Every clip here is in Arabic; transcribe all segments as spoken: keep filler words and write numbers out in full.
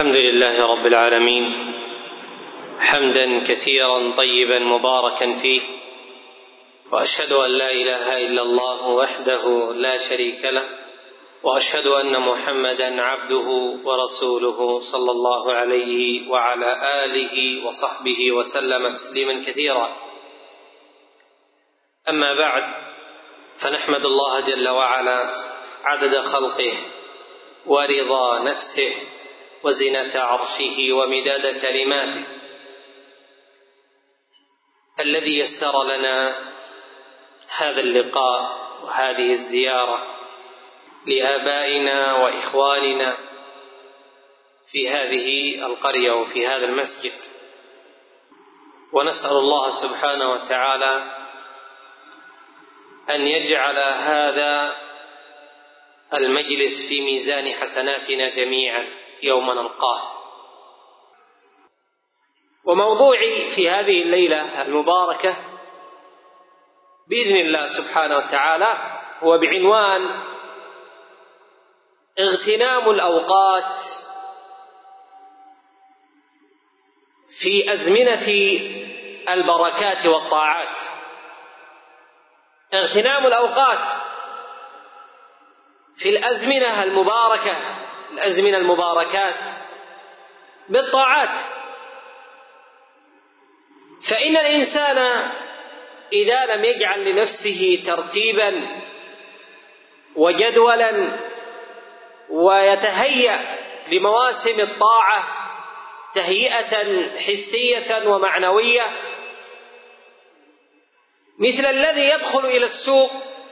الحمد لله رب العالمين، حمدا كثيرا طيبا مباركا فيه، وأشهد أن لا إله إلا الله وحده لا شريك له، وأشهد أن محمدا عبده ورسوله صلى الله عليه وعلى آله وصحبه وسلم تسليما كثيرا. أما بعد، فنحمد الله جل وعلا عدد خلقه ورضا نفسه وزنة عرشه ومداد كلماته، الذي يسر لنا هذا اللقاء وهذه الزيارة لآبائنا وإخواننا في هذه القرية وفي هذا المسجد، ونسأل الله سبحانه وتعالى أن يجعل هذا المجلس في ميزان حسناتنا جميعا يوم نلقاه. وموضوعي في هذه الليلة المباركة بإذن الله سبحانه وتعالى هو بعنوان اغتنام الأوقات في أزمنة البركات والطاعات. اغتنام الأوقات في الأزمنة المباركة، الأزمنة المباركات بالطاعات. فإن الإنسان إذا لم يجعل لنفسه ترتيبا وجدولا ويتهيأ لمواسم الطاعة تهيئة حسية ومعنوية، مثل الذي يدخل إلى السوق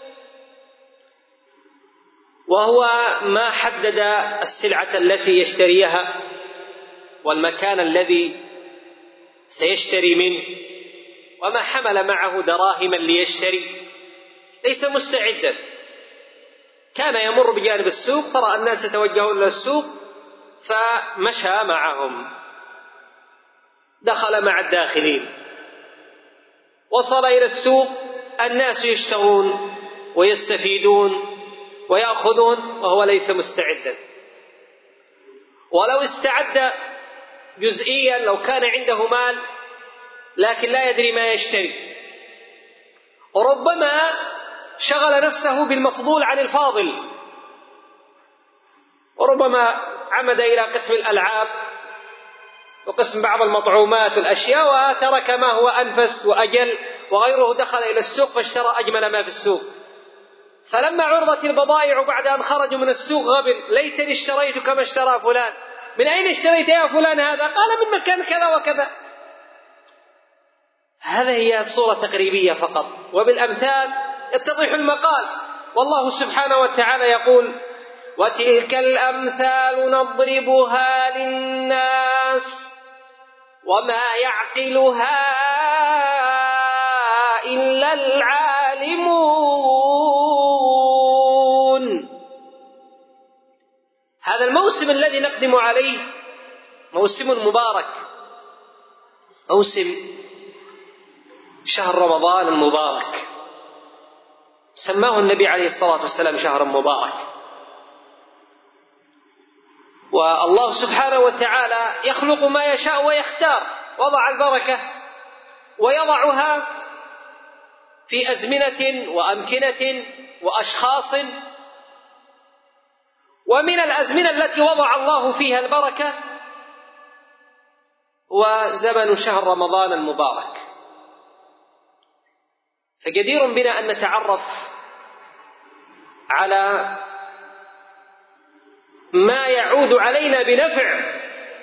وهو ما حدد السلعة التي يشتريها والمكان الذي سيشتري منه وما حمل معه دراهما ليشتري، ليس مستعدا. كان يمر بجانب السوق فرأى الناس يتوجهون إلى السوق فمشى معهم، دخل مع الداخلين، وصل إلى السوق، الناس يشترون ويستفيدون ويأخذون وهو ليس مستعدا. ولو استعد جزئيا، لو كان عنده مال لكن لا يدري ما يشتري، وربما شغل نفسه بالمفضول عن الفاضل، وربما عمد إلى قسم الألعاب وقسم بعض المطعومات والأشياء وترك ما هو أنفس وأجل، وغيره دخل إلى السوق فاشترى أجمل ما في السوق. فلما عرضت البضائع بعد أن خرجوا من السوق غبن: ليتني اشتريت كما اشترى فلان. من أين اشتريت يا فلان هذا؟ قال: من مكان كذا وكذا. هذا هي صورة تقريبية فقط، وبالأمثال يتضح المقال. والله سبحانه وتعالى يقول: وتلك الأمثال نضربها للناس وما يعقلها إلا العالمون. هذا الموسم الذي نقدم عليه موسم مبارك، موسم شهر رمضان المبارك، سماه النبي عليه الصلاة والسلام شهرا مبارك. والله سبحانه وتعالى يخلق ما يشاء ويختار، وضع البركة ويضعها في أزمنة وأمكنة وأشخاص. ومن الأزمنة التي وضع الله فيها البركة وزمن شهر رمضان المبارك. فجدير بنا أن نتعرف على ما يعود علينا بنفع،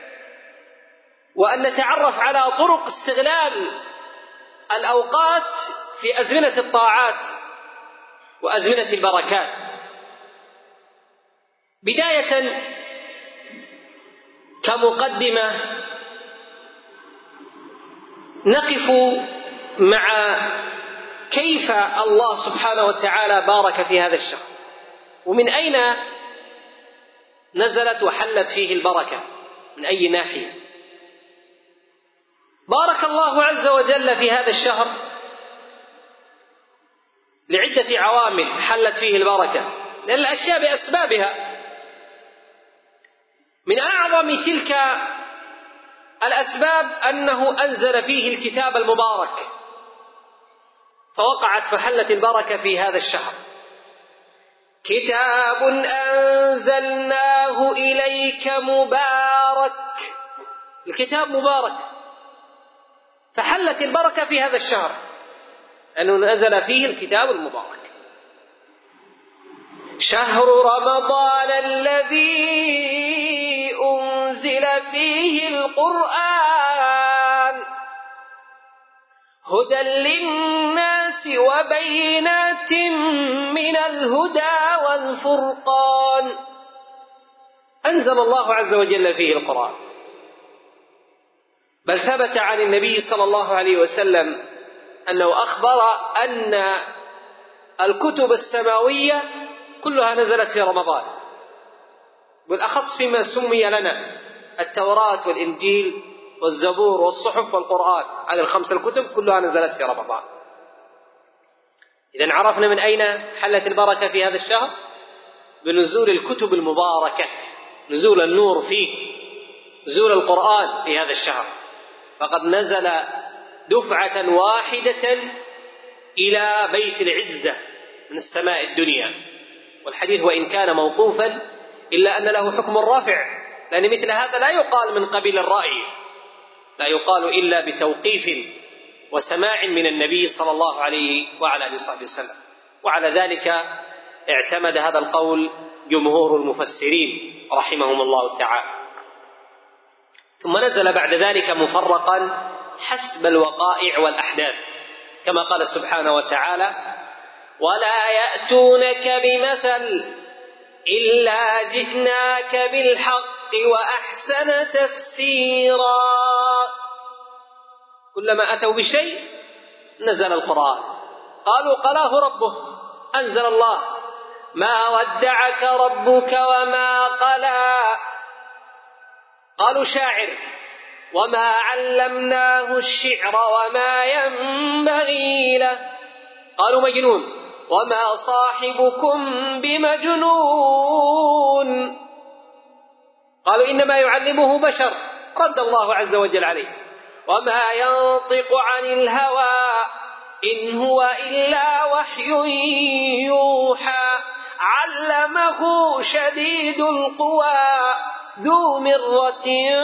وأن نتعرف على طرق استغلال الأوقات في أزمنة الطاعات وأزمنة البركات. بداية كمقدمة نقف مع كيف الله سبحانه وتعالى بارك في هذا الشهر، ومن أين نزلت وحلت فيه البركة، من أي ناحية. بارك الله عز وجل في هذا الشهر لعدة عوامل حلت فيه البركة، لأن الأشياء بأسبابها. من أعظم تلك الأسباب أنه أنزل فيه الكتاب المبارك، فوقعت فحلت البركة في هذا الشهر. كتاب أنزلناه إليك مبارك، الكتاب مبارك، فحلت البركة في هذا الشهر أنه نزل فيه الكتاب المبارك. شهر رمضان الذي أنزل فيه القرآن هدى للناس وبينات من الهدى والفرقان. أنزل الله عز وجل فيه القرآن، بل ثبت عن النبي صلى الله عليه وسلم أنه أخبر أن الكتب السماوية كلها نزلت في رمضان، بالأخص فيما سمي لنا التوراة والإنجيل والزبور والصحف والقرآن، هذه الخمس الكتب كلها نزلت في رمضان. إذن عرفنا من أين حلت البركة في هذا الشهر؟ بنزول الكتب المباركة، نزول النور فيه، نزول القرآن في هذا الشهر، فقد نزل دفعة واحدة إلى بيت العزة من السماء الدنيا. والحديث وإن كان موقوفا إلا أن له حكم الرافع، لأن مثل هذا لا يقال من قبيل الرأي، لا يقال إلا بتوقيف وسماع من النبي صلى الله عليه وعلى آله وصحبه وسلم. وعلى ذلك اعتمد هذا القول جمهور المفسرين رحمهم الله تعالى. ثم نزل بعد ذلك مفرقا حسب الوقائع والأحداث، كما قال سبحانه وتعالى: ولا يأتونك بمثل إلا جئناك بالحق وأحسن تفسيرا. كلما أتوا بشيء نزل القرآن، قالوا قلاه ربه، أنزل الله: ما ودعك ربك وما قلى. قالوا شاعر: وما علمناه الشعر وما ينبغي له. قالوا مجنون: وما صاحبكم بمجنون. قالوا إنما يعلمه بشر، رد الله عز وجل عليه: وما ينطق عن الهوى إن هو إلا وحي يوحى علمه شديد القوى ذو مرة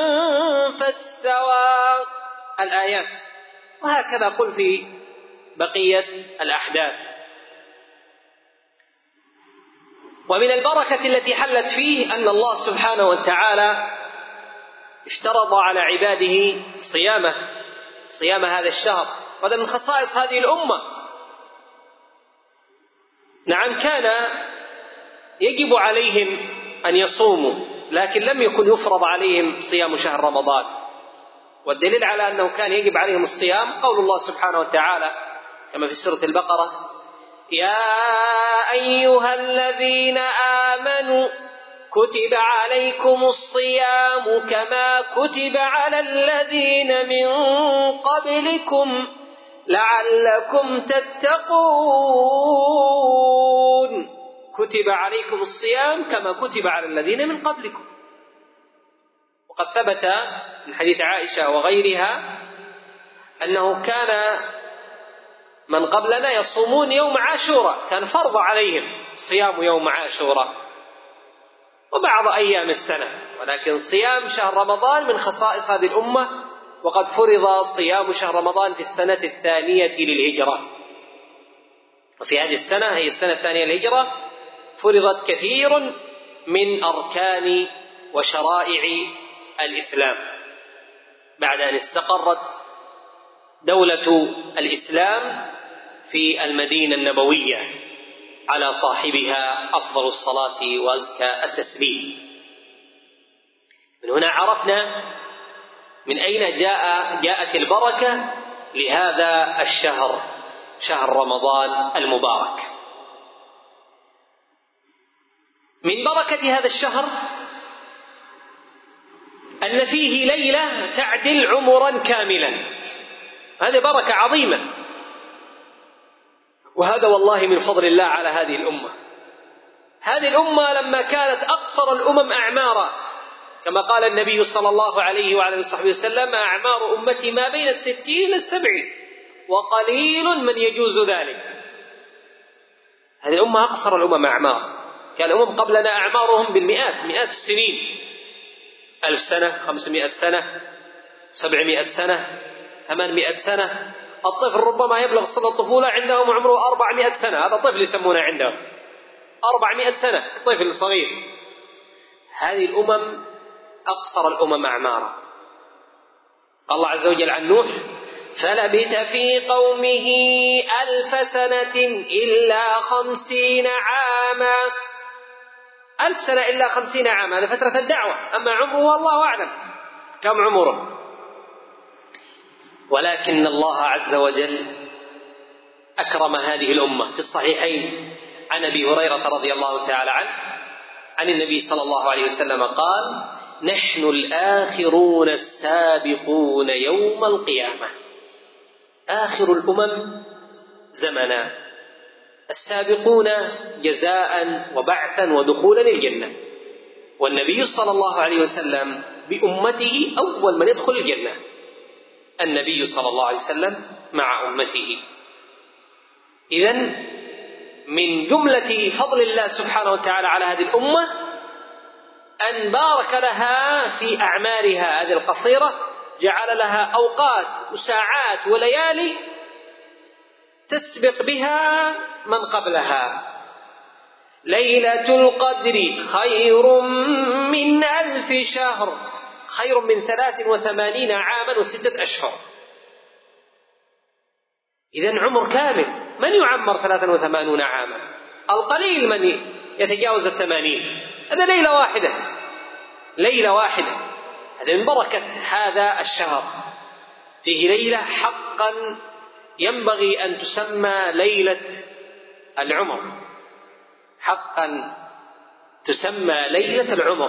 فاستوى. الآيات. وهكذا قل في بقية الأحداث. ومن البركة التي حلت فيه أن الله سبحانه وتعالى اشترط على عباده صيامه صيام هذا الشهر، وهذا من خصائص هذه الأمة. نعم، كان يجب عليهم أن يصوموا، لكن لم يكن يفرض عليهم صيام شهر رمضان. والدليل على أنه كان يجب عليهم الصيام قول الله سبحانه وتعالى كما في سورة البقرة: يا أيها الذين آمنوا كتب عليكم الصيام كما كتب على الذين من قبلكم لعلكم تتقون. كتب عليكم الصيام كما كتب على الذين من قبلكم. وقد ثبت من حديث عائشة وغيرها أنه كان من قبلنا يصومون يوم عاشوراء، كان فرض عليهم صيام يوم عاشوراء وبعض أيام السنة، ولكن صيام شهر رمضان من خصائص هذه الأمة. وقد فرض صيام شهر رمضان في السنة الثانية للهجرة، وفي هذه السنة هي السنة الثانية للهجرة فرضت كثير من أركان وشرائع الإسلام بعد أن استقرت دولة الإسلام في المدينة النبوية على صاحبها أفضل الصلاة وأزكى التسليم. من هنا عرفنا من أين جاء جاءت البركة لهذا الشهر، شهر رمضان المبارك. من بركة هذا الشهر أن فيه ليلة تعدل عمرا كاملا، هذه بركة عظيمة، وهذا والله من فضل الله على هذه الأمة. هذه الأمة لما كانت أقصر الأمم أعمارا كما قال النبي صلى الله عليه وعلى وصحبه وسلم: أعمار أمتي ما بين الستين إلى السبعين وقليل من يجوز ذلك. هذه الأمة أقصر الأمم أعمار، كان الأمم قبلنا أعمارهم بالمئات، مئات السنين، ألف سنة، خمسمائة سنة، سبعمائة سنة، ثمانمائة سنة. الطفل ربما يبلغ سن الطفولة عندهم عمره أربعمائة سنة، هذا طفل يسمونه عندهم أربعمائة سنة، طفل صغير. هذه الأمم أقصر الأمم أعمارا. الله عز وجل عن نوح: فلبث في قومه ألف سنة إلا خمسين عاما. ألف سنة إلا خمسين عاما، هذا فترة الدعوة، أما عمره الله أعلم كم عمره. ولكن الله عز وجل أكرم هذه الأمة. في الصحيحين عن أبي هريرة رضي الله تعالى عنه عن النبي صلى الله عليه وسلم قال: نحن الآخرون السابقون يوم القيامة. آخر الأمم زمنا، السابقون جزاء وبعثا ودخولا الجنة. والنبي صلى الله عليه وسلم بأمته أول من يدخل الجنة، النبي صلى الله عليه وسلم مع أمته. إذن من جملة فضل الله سبحانه وتعالى على هذه الأمة أن بارك لها في أعمارها هذه القصيرة، جعل لها أوقات وساعات وليالي تسبق بها من قبلها. ليلة القدر خير من ألف شهر، خير من ثلاث وثمانين عاما وستة أشهر. إذن عمر كامل. من يعمر ثلاثا وثمانون عاما؟ القليل من يتجاوز الثمانين. هذا ليلة واحدة، ليلة واحدة. هذا من بركة هذا الشهر. فيه ليلة حقا ينبغي أن تسمى ليلة العمر، حقا تسمى ليلة العمر.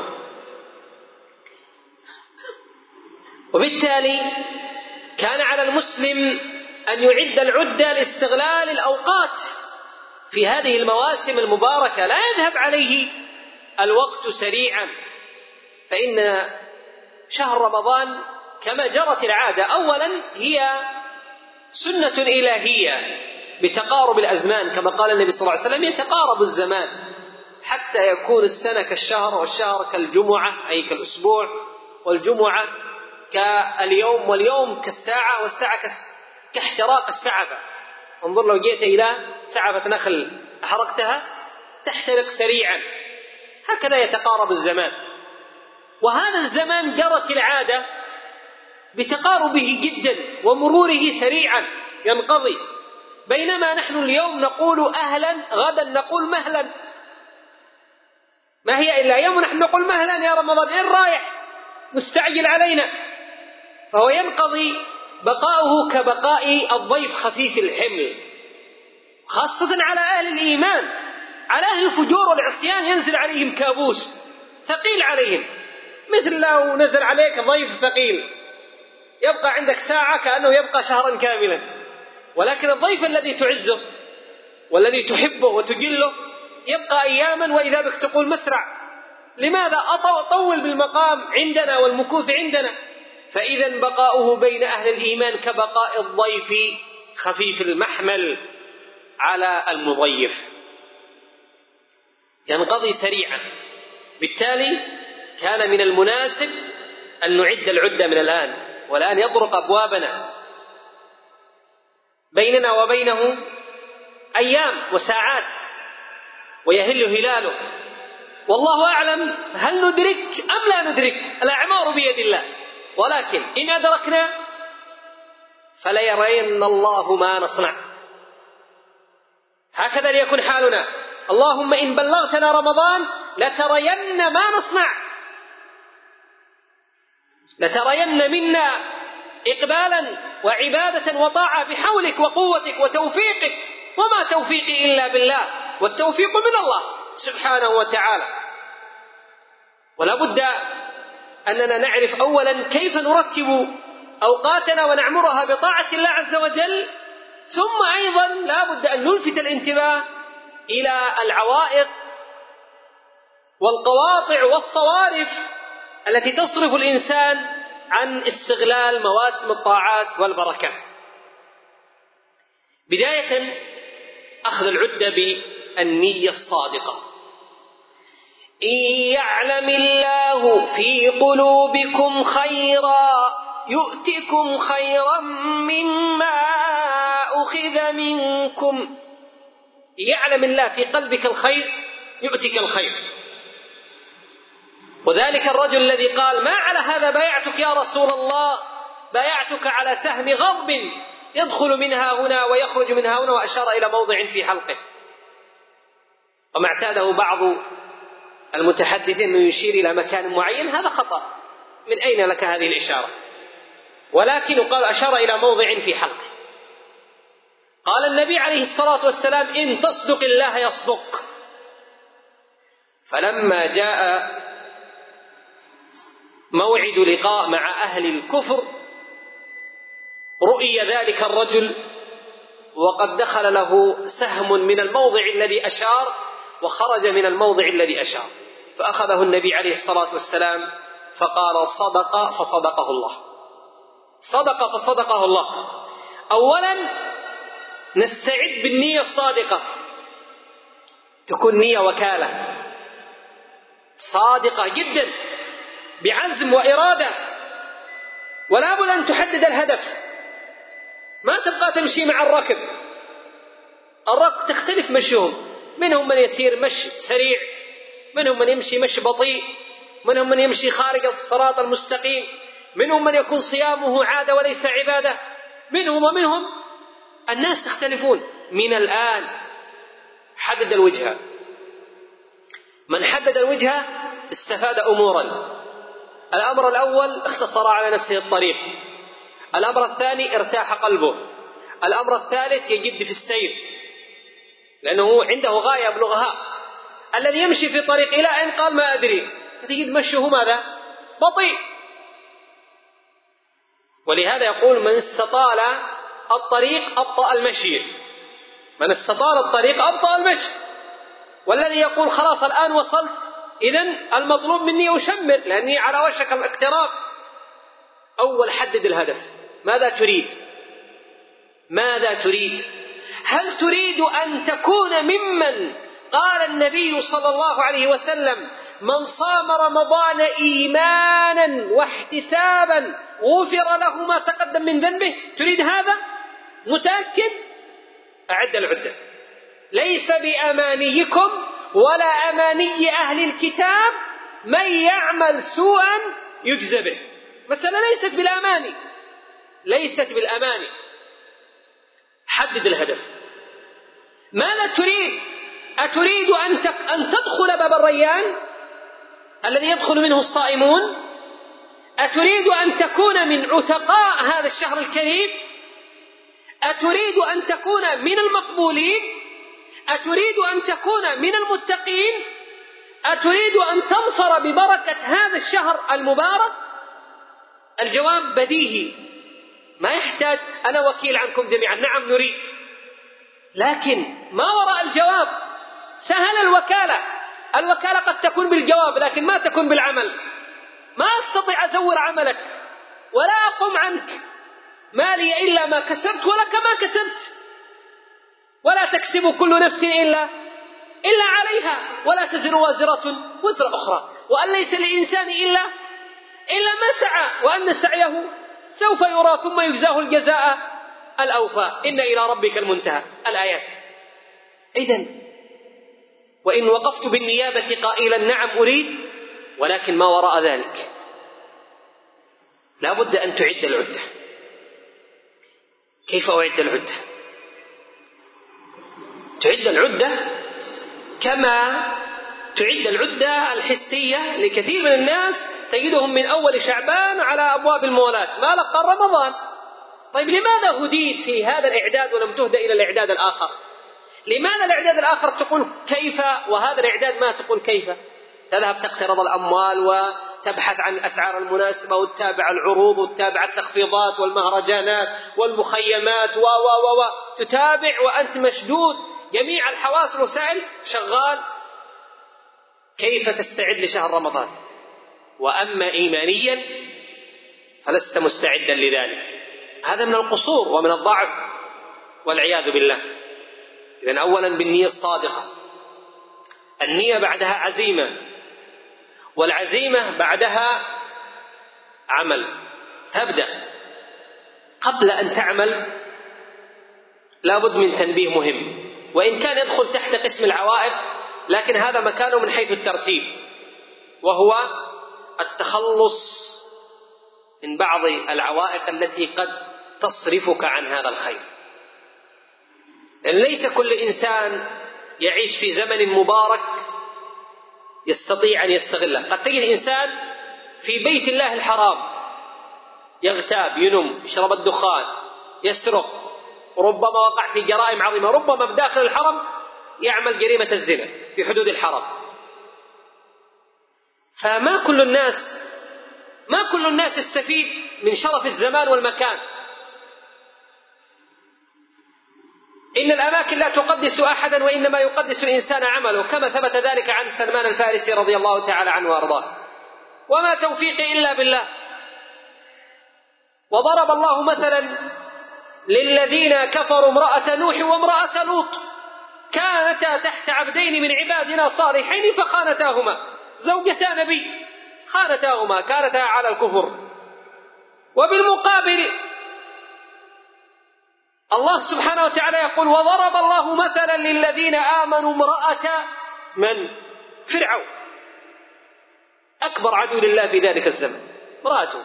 وبالتالي كان على المسلم أن يعد العدة لاستغلال الأوقات في هذه المواسم المباركة، لا يذهب عليه الوقت سريعا. فإن شهر رمضان كما جرت العادة، أولا هي سنة إلهية بتقارب الأزمان، كما قال النبي صلى الله عليه وسلم: يتقارب الزمان حتى يكون السنة كالشهر، والشهر كالجمعة أي كالأسبوع، والجمعة كاليوم، واليوم كالساعة، والساعة كاحتراق السعبة. انظر لو جئت إلى سعبة نخل أحرقتها تحترق سريعا، هكذا يتقارب الزمان. وهذا الزمان جرت العادة بتقاربه جدا ومروره سريعا ينقضي، بينما نحن اليوم نقول أهلا، غدا نقول مهلا. ما هي إلا يوم نحن نقول مهلا يا رمضان، إن رايح مستعجل علينا. فهو ينقضي بقاؤه كبقاء الضيف خفيف الحمل، خاصة على أهل الإيمان. على أهل الفجور والعصيان ينزل عليهم كابوس ثقيل عليهم، مثل لو نزل عليك ضيف ثقيل يبقى عندك ساعة كأنه يبقى شهرا كاملا. ولكن الضيف الذي تعزه والذي تحبه وتجله يبقى أياما، وإذا بك تقول مسرع. لماذا؟ أطول بالمقام عندنا والمكوث عندنا. فإذا بقاؤه بين أهل الإيمان كبقاء الضيف خفيف المحمل على المضيف، ينقضي سريعا. بالتالي كان من المناسب أن نعد العدة من الآن، والآن يطرق أبوابنا، بيننا وبينه أيام وساعات ويهل هلاله، والله أعلم هل ندرك أم لا ندرك. الأعمار بيد الله، ولكن إن أدركنا فليرين الله ما نصنع. هكذا ليكن حالنا. اللهم إن بلغتنا رمضان لترين ما نصنع، لترين منا إقبالا وعبادة وطاعة بحولك وقوتك وتوفيقك، وما توفيقي إلا بالله، والتوفيق من الله سبحانه وتعالى. ولا بد أننا نعرف أولا كيف نرتب أوقاتنا ونعمرها بطاعة الله عز وجل، ثم أيضا لا بد أن نلفت الانتباه إلى العوائق والقواطع والصوارف التي تصرف الإنسان عن استغلال مواسم الطاعات والبركات. بداية أخذ العدة بالنية الصادقة. إن يعلم الله في قلوبكم خيرا يؤتكم خيرا مما أخذ منكم. يعلم الله في قلبك الخير يؤتك الخير. وذلك الرجل الذي قال: ما على هذا بايعتك يا رسول الله، بايعتك على سهم غضب يدخل منها هنا ويخرج منها هنا، وأشار إلى موضع في حلقه. وما اعتاده بعض المتحدثين أنه يشير إلى مكان معين، هذا خطأ. من أين لك هذه الإشارة؟ ولكن قال أشار إلى موضع في حلقه. قال النبي عليه الصلاة والسلام: إن تصدق الله يصدق. فلما جاء موعد لقاء مع أهل الكفر رؤي ذلك الرجل وقد دخل له سهم من الموضع الذي أشار وخرج من الموضع الذي أشار، فأخذه النبي عليه الصلاة والسلام فقال: صدق فصدقه الله. صدق فصدقه الله. أولا نستعد بالنية الصادقة، تكون نية وكالة صادقة جدا بعزم وإرادة، ولا بد أن تحدد الهدف. ما تبقى تمشي مع الركب. الركب تختلف مشيهم، منهم من يسير مشي سريع، منهم من يمشي مشي بطيء، منهم من يمشي خارج الصراط المستقيم، منهم من يكون صيامه عادة وليس عبادة، منهم ومنهم. الناس يختلفون. من الآن حدد الوجهة. من حدد الوجهة استفاد أمورا. الأمر الأول: اختصر على نفسه الطريق. الأمر الثاني: ارتاح قلبه. الأمر الثالث: يجد في السير، لأنه عنده غاية يبلغها. الذي يمشي في طريق إلى أين قال ما أدري، فتجد مشيه ماذا؟ بطيء. ولهذا يقول: من استطال الطريق أبطأ المشي. من استطال الطريق أبطأ المشي. والذي يقول: خلاص الآن وصلت، إذن المطلوب مني أشمر لأني على وشك الاقتراب. أول حدد الهدف. ماذا تريد؟ ماذا تريد؟ هل تريد أن تكون ممن قال النبي صلى الله عليه وسلم: من صام رمضان إيمانا واحتسابا غفر له ما تقدم من ذنبه؟ تريد هذا؟ متأكد؟ أعد العدة. ليس بأمانيكم ولا أماني أهل الكتاب من يعمل سوءا يجزى به. مسألة ليست بالأماني، ليست بالأماني. حدد الهدف. ماذا تريد؟ أتريد أن تدخل باب الريان الذي يدخل منه الصائمون؟ أتريد أن تكون من عتقاء هذا الشهر الكريم؟ أتريد أن تكون من المقبولين؟ أتريد أن تكون من المتقين؟ أتريد أن تنصر ببركة هذا الشهر المبارك؟ الجواب بديهي، ما يحتاج أنا وكيل عنكم جميعا. نعم نريد، لكن ما وراء الجواب؟ سهل الوكالة. الوكالة قد تكون بالجواب لكن ما تكون بالعمل. ما أستطيع أزور عملك ولا أقوم عنك. ما لي إلا ما كسبت ولك ما كسبت، ولا تكسب كل نفس إلا إلا عليها، ولا تزر وازرة وزر أخرى، وأن ليس للإنسان إلا إلا ما سعى، وأن سعيه سوف يرى ثم يجزاه الجزاء الأوفى، إن إلى ربك المنتهى. الآيات. إذن وإن وقفت بالنيابة قائلا نعم أريد، ولكن ما وراء ذلك لا بد أن تعد العدة. كيف أعد العدة؟ تعد العدة كما تعد العدة الحسية لكثير من الناس، تجدهم من أول شعبان على أبواب المولات ما لقى رمضان. طيب لماذا هديت في هذا الإعداد ولم تهدى إلى الإعداد الآخر؟ لماذا الإعداد الآخر تقول كيف وهذا الإعداد ما تقول كيف؟ تذهب تقترض الأموال وتبحث عن الأسعار المناسبة وتتابع العروض وتتابع التخفيضات والمهرجانات والمخيمات و و و تتابع وأنت مشدود، جميع الحواس والوسائل شغال. كيف تستعد لشهر رمضان؟ وأما إيمانيا فلست مستعدا لذلك. هذا من القصور ومن الضعف والعياذ بالله. إذن أولا بالنية الصادقة، النية بعدها عزيمة، والعزيمة بعدها عمل. تبدأ قبل أن تعمل لابد من تنبيه مهم، وإن كان يدخل تحت قسم العوائق لكن هذا مكانه من حيث الترتيب، وهو التخلص من بعض العوائق التي قد تصرفك عن هذا الخير. ليس كل إنسان يعيش في زمن مبارك يستطيع أن يستغله. قد تجد إنسان في بيت الله الحرام يغتاب، ينم، يشرب الدخان، يسرق، ربما وقع في جرائم عظيمة، ربما بداخل الحرم يعمل جريمة الزنا في حدود الحرم. فما كل الناس ما كل الناس يستفيد من شرف الزمان والمكان. إن الأماكن لا تقدس أحدا، وإنما يقدس الإنسان عمله، كما ثبت ذلك عن سلمان الفارسي رضي الله تعالى عنه وأرضاه. وما توفيقي إلا بالله. وضرب الله مثلا للذين كفروا امرأة نوح وامرأة لوط كانتا تحت عبدين من عبادنا صالحين فخانتاهما، زوجتا نبي خانتاهما، كانتا على الكفر. وبالمقابل الله سبحانه وتعالى يقول: وضرب الله مثلا للذين آمنوا امرأة من؟ فرعون، أكبر عدو لله في ذلك الزمن امرأته.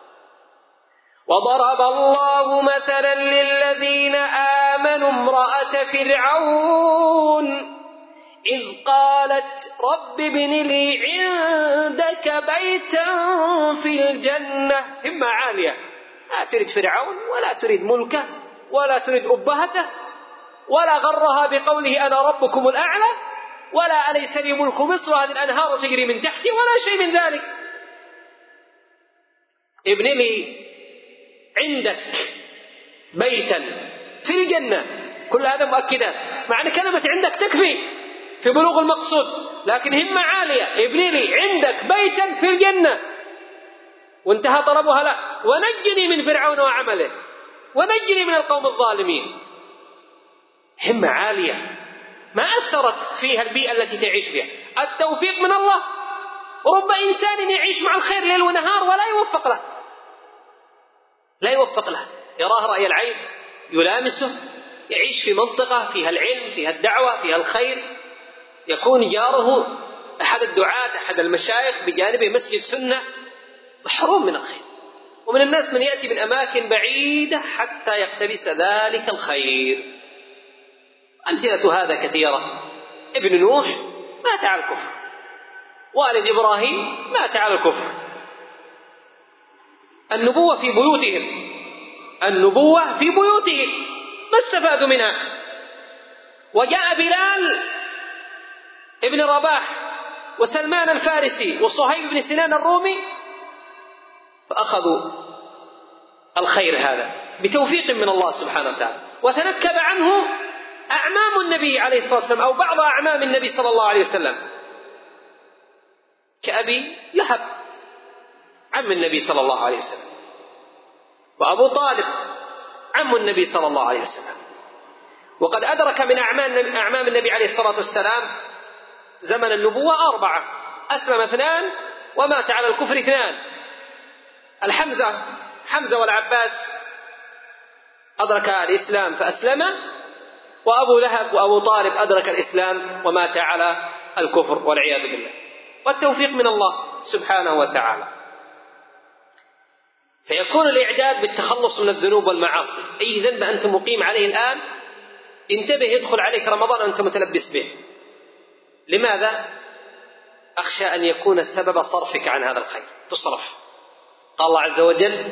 وضرب الله مثلا للذين آمنوا امرأة فرعون إذ قالت رب ابن لي عندك بيتا في الجنة. همة عالية، لا تريد فرعون ولا تريد ملكه ولا تريد أبهته، ولا غرها بقوله أنا ربكم الأعلى، ولا أليس لي ملك مصر هذه الأنهار تجري من تحتي، ولا شيء من ذلك. ابن لي عندك بيتا في الجنة، كل هذا مؤكدات، مع أن كلمة عندك تكفي في بلوغ المقصود، لكن همة عالية. ابني لي عندك بيتا في الجنة، وانتهى طلبها لا، ونجني من فرعون وعمله، ونجني من القوم الظالمين. همة عالية ما أثرت فيها البيئة التي تعيش فيها. التوفيق من الله. رب إنسان يعيش مع الخير ليل ونهار ولا يوفق له، لا يوفق له، يراه رأي العين، يلامسه، يعيش في منطقة فيها العلم، فيها الدعوة، فيها الخير، يكون جاره أحد الدعاة، أحد المشايخ، بجانبه مسجد سنة، محروم من الخير. ومن الناس من يأتي من أماكن بعيدة حتى يقتبس ذلك الخير. أمثلة هذا كثيرة. ابن نوح مات على الكفر، والد إبراهيم مات على الكفر. النبوة في بيوتهم، النبوة في بيوتهم، ما استفادوا منها. وجاء بلال ابن رباح وسلمان الفارسي وصهيب بن سنان الرومي فأخذوا الخير هذا بتوفيق من الله سبحانه وتعالى، وتنكب عنه أعمام النبي عليه الصلاة والسلام أو بعض أعمام النبي صلى الله عليه وسلم، كأبي لهب عم النبي صلى الله عليه وسلم، وأبو طالب عم النبي صلى الله عليه وسلم. وقد أدرك من أعمام النبي عليه الصلاة والسلام زمن النبوة أربعة، أسلم اثنان ومات على الكفر اثنان. الحمزة حمزة والعباس أدرك الإسلام فأسلم، وأبو لهب وأبو طالب أدرك الإسلام ومات على الكفر والعياذ بالله. والتوفيق من الله سبحانه وتعالى. فيكون الإعداد بالتخلص من الذنوب والمعاصي. أي ذنب أنت مقيم عليه الآن انتبه، يدخل عليك رمضان وأنت متلبس به. لماذا؟ أخشى أن يكون سبب صرفك عن هذا الخير، تصرف. قال الله عز وجل: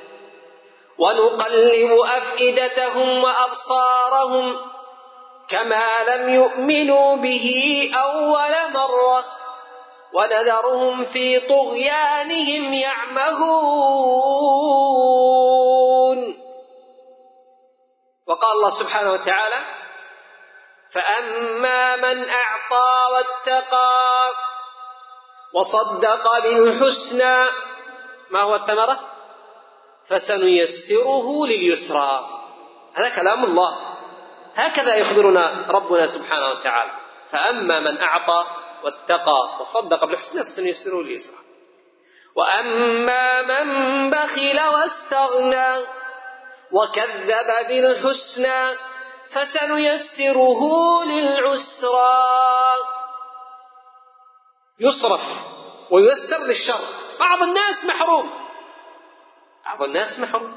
ونقلب أفئدتهم وأبصارهم كما لم يؤمنوا به أول مرة ونذرهم في طغيانهم يعمهون. وقال الله سبحانه وتعالى: فأما من أعطى واتقى وصدق بالحسنى ما هو الثمرة؟ فسنيسره لليسرى. هذا كلام الله، هكذا يخبرنا ربنا سبحانه وتعالى. فأما من أعطى واتقى وصدق بالحسنى فسنيسره لليسرى، وأما من بخل واستغنى وكذب بالحسنى فسنيسره للعسرى. يصرف وييسر للشر. بعض الناس محروم، بعض الناس محروم،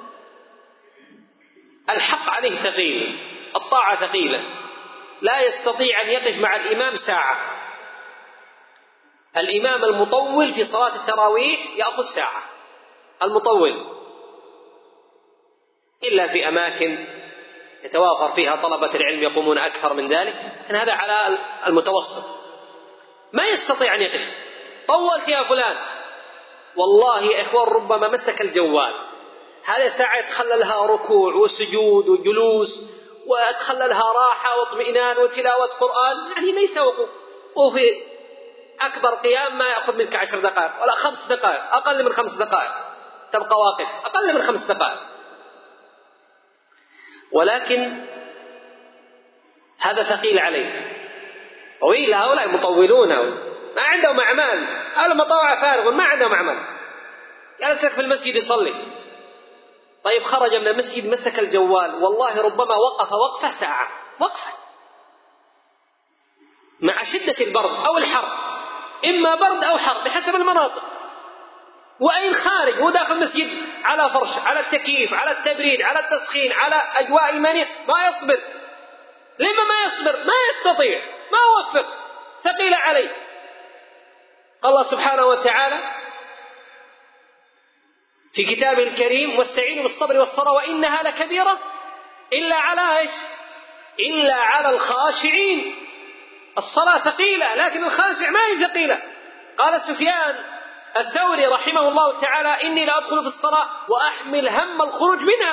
الحق عليه ثقيل، الطاعة ثقيلة، لا يستطيع أن يقف مع الإمام ساعة. الإمام المطول في صلاة التراويح يأخذ ساعة، المطول، إلا في أماكن يتوافر فيها طلبة العلم يقومون أكثر من ذلك، لكن هذا على المتوسط، ما يستطيع أن يقف. طولت يا فلان، والله يا إخوان ربما مسك الجوال، هذه ساعة يتخللها ركوع وسجود وجلوس، ويتخللها راحة واطمئنان وتلاوة قرآن، يعني ليس وقوف. وفي أكبر قيام ما يأخذ منك عشر دقائق ولا خمس دقائق، أقل من خمس دقائق تبقى واقف، أقل من خمس دقائق. ولكن هذا ثقيل عليه. طويل، هؤلاء مطولون ما عندهم أعمال، هؤلاء مطاوع فارغ ما عندهم أعمال، جالس لك في المسجد يصلي. طيب خرج من المسجد مسك الجوال، والله ربما وقف وقفة ساعة، وقفة مع شدة البرد أو الحر، إما برد أو حر بحسب المناطق. وأين خارج وداخل المسجد على فرش، على التكييف، على التبريد، على التسخين، على أجواء المنيع، ما يصبر. لما ما يصبر؟ ما يستطيع، ما وفق، ثقيل عليه. قال الله سبحانه وتعالى في كتابه الكريم: واستعينوا بالصبر والصلاة وإنها لكبيرة إلا على إيش؟ إلا على الخاشعين. الصلاة ثقيلة، لكن الخاشع ما هي ثقيلة. قال سفيان الثوري رحمه الله تعالى: إني لا أدخل في الصلاة وأحمل هم الخروج منها،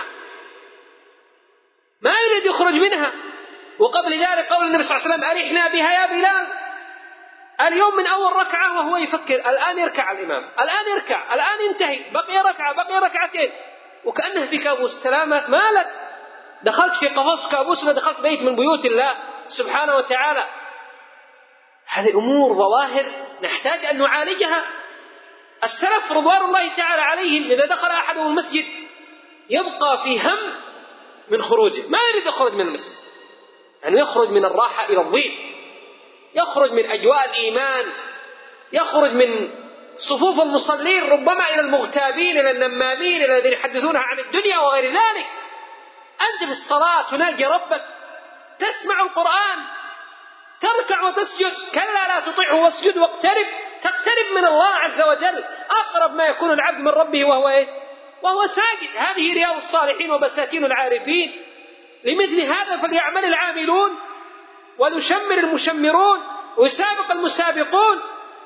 ما يريد يخرج منها. وقبل ذلك قول النبي صلى الله عليه وسلم: أرحنا بها يا بلال. اليوم من أول ركعة وهو يفكر الآن يركع الإمام، الآن يركع، الآن ينتهي، بقي ركعة، بقي ركعتين، وكأنه في كابوس. سلامة، مالك؟ دخلت في قفص كابوس ولا دخلت بيت من بيوت الله سبحانه وتعالى؟ هذه أمور ظواهر نحتاج أن نعالجها. السلف رضوان الله تعالى عليهم إذا دخل أحدهم المسجد يبقى في هم من خروجه، ما يريد يخرج من المسجد، يعني يخرج من الراحة إلى الضيق، يخرج من أجواء الإيمان، يخرج من صفوف المصلين ربما إلى المغتابين، إلى النمامين، إلى الذين يحدثونها عن الدنيا وغير ذلك. أنت في الصلاة تناجي ربك، تسمع القرآن، تركع وتسجد، كلا لا تطيعه واسجد واقترب، تقترب من الله عز وجل. أقرب ما يكون العبد من ربه وهو إيش؟ وهو ساجد. هذه رياض الصالحين وبساتين العارفين. لمثل هذا فليعمل العاملون وليشمر المشمرون ويسابق المسابقون.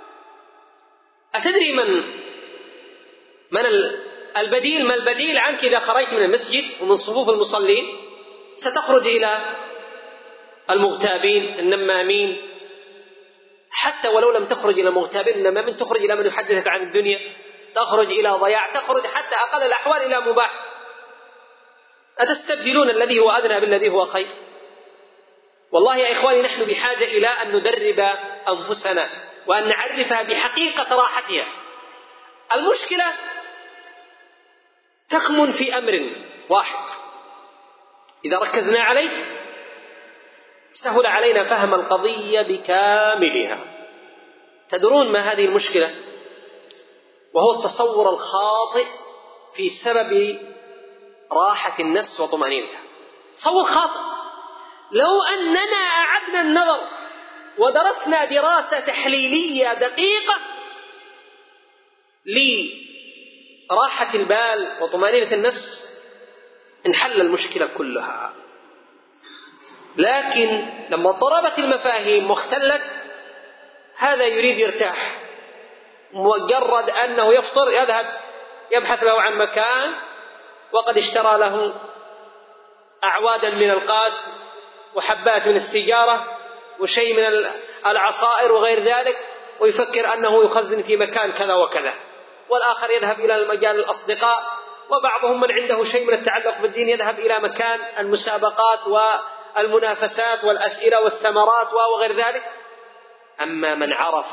أتدري من من البديل؟ ما البديل عنك إذا خرجت من المسجد ومن صفوف المصلين؟ ستخرج إلى المغتابين، النمامين، حتى ولو لم تخرج إلى المغتابين النمامين تخرج إلى من يحدثك عن الدنيا، تخرج إلى ضياع، تخرج حتى أقل الأحوال إلى مباح. أتستبدلون الذي هو أدنى بالذي هو خير؟ والله يا إخواني نحن بحاجة إلى أن ندرب أنفسنا وأن نعرفها بحقيقة راحتها. المشكلة تكمن في أمر واحد إذا ركزنا عليه سهل علينا فهم القضية بكاملها. تدرون ما هذه المشكلة؟ وهو التصور الخاطئ في سبب راحة النفس وطمأنينتها. تصور خاطئ. لو أننا أعدنا النظر ودرسنا دراسة تحليلية دقيقة لراحة البال وطمأنينة النفس انحل المشكلة كلها. لكن لما ضربت المفاهيم واختلت، هذا يريد يرتاح، مجرد أنه يفطر يذهب يبحث له عن مكان، وقد اشترى له أعوادا من القات وحبات من السيجارة وشيء من العصائر وغير ذلك، ويفكر أنه يخزن في مكان كذا وكذا، والآخر يذهب إلى المجال الأصدقاء، وبعضهم من عنده شيء من التعلق بالدين يذهب إلى مكان المسابقات والمنافسات والأسئلة والثمرات وغير ذلك. أما من عرف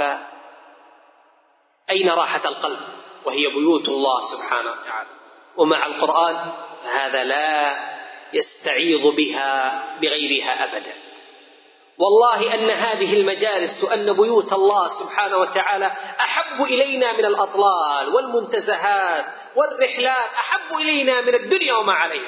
أين راحة القلب وهي بيوت الله سبحانه وتعالى ومع القرآن، فهذا لا يستعيض بها بغيرها أبدا. والله أن هذه المجالس وأن بيوت الله سبحانه وتعالى أحب إلينا من الأطلال والمنتزهات والرحلات، أحب إلينا من الدنيا وما عليها.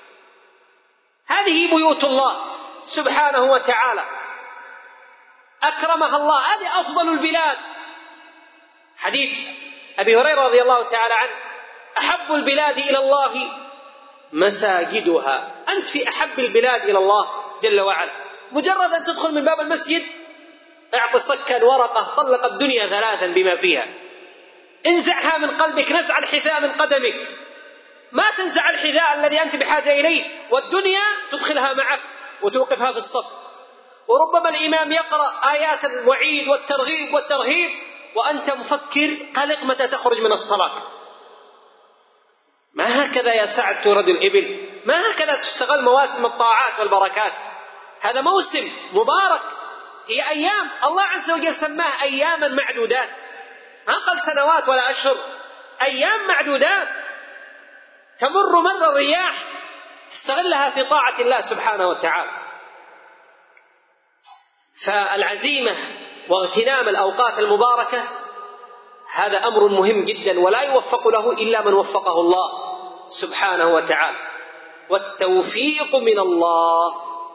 هذه بيوت الله سبحانه وتعالى أكرمها الله، هذه أفضل البلاد. حديث أبي هريرة رضي الله تعالى عنه: أحب البلاد إلى الله مساجدها. أنت في أحب البلاد إلى الله جل وعلا، مجرد أن تدخل من باب المسجد اعطي صكا ورقة طلق الدنيا ثلاثا بما فيها، انزعها من قلبك، نزع الحذاء من قدمك، ما تنزع الحذاء الذي أنت بحاجة إليه، والدنيا تدخلها معك وتوقفها في الصف. وربما الإمام يقرأ آيات الوعيد والترغيب والترهيب وأنت مفكر قلق متى تخرج من الصلاة. ما هكذا يا سعد تورد الإبل، ما هكذا تشتغل مواسم الطاعات والبركات. هذا موسم مبارك، هي أيام الله عز وجل سماها أياما معدودات، ما قال سنوات ولا أشهر، أيام معدودات تمر مر الرياح، تستغلها في طاعة الله سبحانه وتعالى. فالعزيمة واغتنام الأوقات المباركة هذا أمر مهم جدا، ولا يوفق له إلا من وفقه الله سبحانه وتعالى. والتوفيق من الله،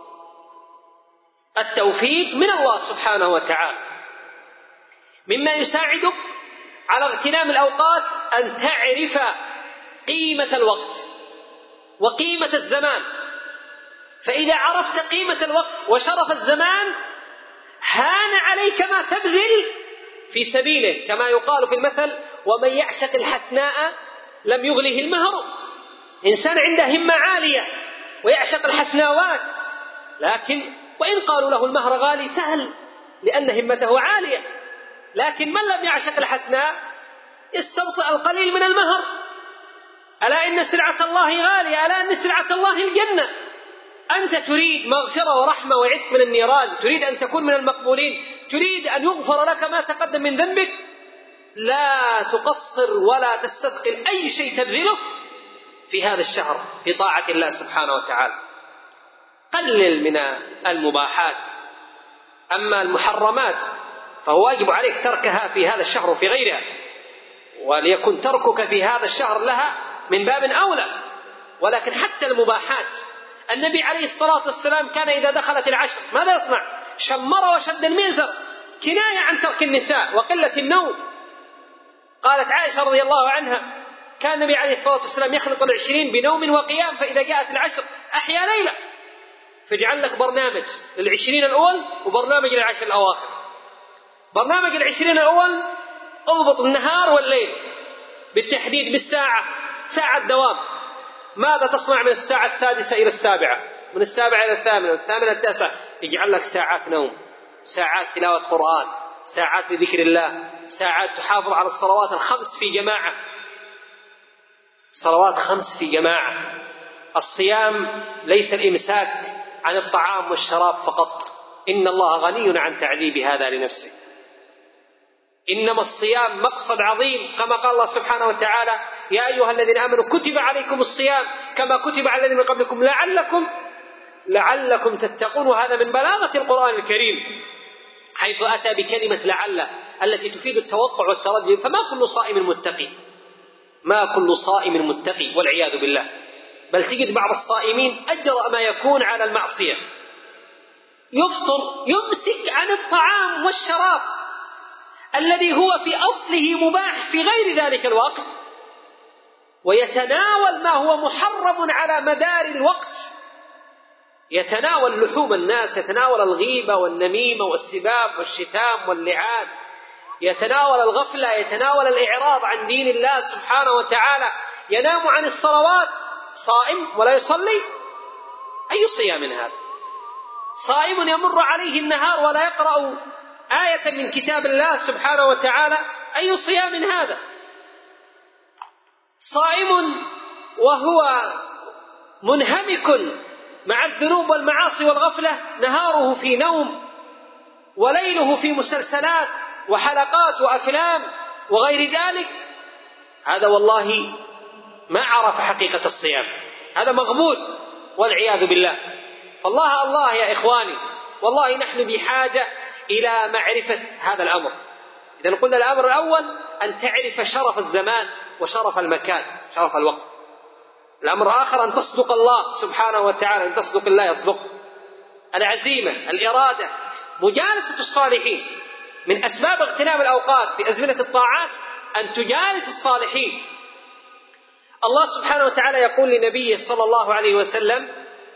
التوفيق من الله سبحانه وتعالى. مما يساعدك على اغتنام الأوقات أن تعرف قيمة الوقت وقيمة الزمان. فإذا عرفت قيمة الوقت وشرف الزمان هان عليك ما تبذل في سبيله، كما يقال في المثل: ومن يعشق الحسناء لم يغله المهر. إنسان عنده همة عالية ويعشق الحسناوات، لكن وإن قالوا له المهر غالي سهل لأن همته عالية، لكن من لم يعشق الحسناء يستبطئ القليل من المهر. ألا إن سلعة الله غالية، ألا إن سلعة الله الجنة. أنت تريد مغفرة ورحمة وعتق من النيران، تريد أن تكون من المقبولين، تريد أن يغفر لك ما تقدم من ذنبك، لا تقصر ولا تستثقل أي شيء تبذله في هذا الشهر في طاعة الله سبحانه وتعالى. قلل من المباحات، أما المحرمات فهو واجب عليك تركها في هذا الشهر وفي غيرها، وليكن تركك في هذا الشهر لها من باب أولى. ولكن حتى المباحات، النبي عليه الصلاة والسلام كان إذا دخلت العشر ماذا يصنع؟ شمر وشد المئزر، كناية عن ترك النساء وقلة النوم. قالت عائشة رضي الله عنها: كان النبي عليه الصلاة والسلام يخلط العشرين بنوم وقيام، فإذا جاءت العشر أحيا ليلة. فاجعل لك برنامج للعشرين الأول وبرنامج للعشر الأواخر. برنامج العشرين الأول اضبط النهار والليل بالتحديد بالساعة، ساعة دوام. ماذا تصنع من الساعة السادسة إلى السابعة، من السابعة إلى الثامنة، والثامنة إلى التاسعة؟ يجعل لك ساعات نوم، ساعات تلاوة قرآن، ساعات لذكر الله، ساعات تحافظ على الصلوات الخمس في جماعة، صلوات خمس في جماعة. الصيام ليس الإمساك عن الطعام والشراب فقط، إن الله غني عن تعذيب هذا لنفسه. إنما الصيام مقصد عظيم، كما قال الله سبحانه وتعالى: يا أيها الذين آمنوا كتب عليكم الصيام كما كتب على الذين من قبلكم لعلكم لعلكم تتقون. وهذا من بلاغة القرآن الكريم، حيث أتى بكلمة لعل التي تفيد التوقع والترجي. فما كل صائم متقي، ما كل صائم متقي والعياذ بالله، بل تجد بعض الصائمين أجرأ ما يكون على المعصية، يفطر يمسك عن الطعام والشراب الذي هو في أصله مباح في غير ذلك الوقت، ويتناول ما هو محرم على مدار الوقت، يتناول لحوم الناس، يتناول الغيبة والنميمة والسباب والشتام واللعان، يتناول الغفلة، يتناول الإعراض عن دين الله سبحانه وتعالى، ينام عن الصلوات. صائم ولا يصلي، أي صيام هذا؟ صائم يمر عليه النهار ولا يقرأ آية من كتاب الله سبحانه وتعالى، أي صيام هذا؟ صائم وهو منهمك مع الذنوب والمعاصي والغفلة، نهاره في نوم وليله في مسلسلات وحلقات وأفلام وغير ذلك، هذا والله ما عرف حقيقة الصيام، هذا مغبون والعياذ بالله. فالله الله يا إخواني، والله نحن بحاجة إلى معرفة هذا الأمر. إذن قلنا الأمر الأول أن تعرف شرف الزمان وشرف المكان، شرف الوقت. الأمر الآخر أن تصدق الله سبحانه وتعالى، أن تصدق الله يصدق. العزيمة، الإرادة، مجالسة الصالحين. من أسباب اغتنام الأوقات في أزمنة الطاعات أن تجالس الصالحين. الله سبحانه وتعالى يقول لنبيه صلى الله عليه وسلم: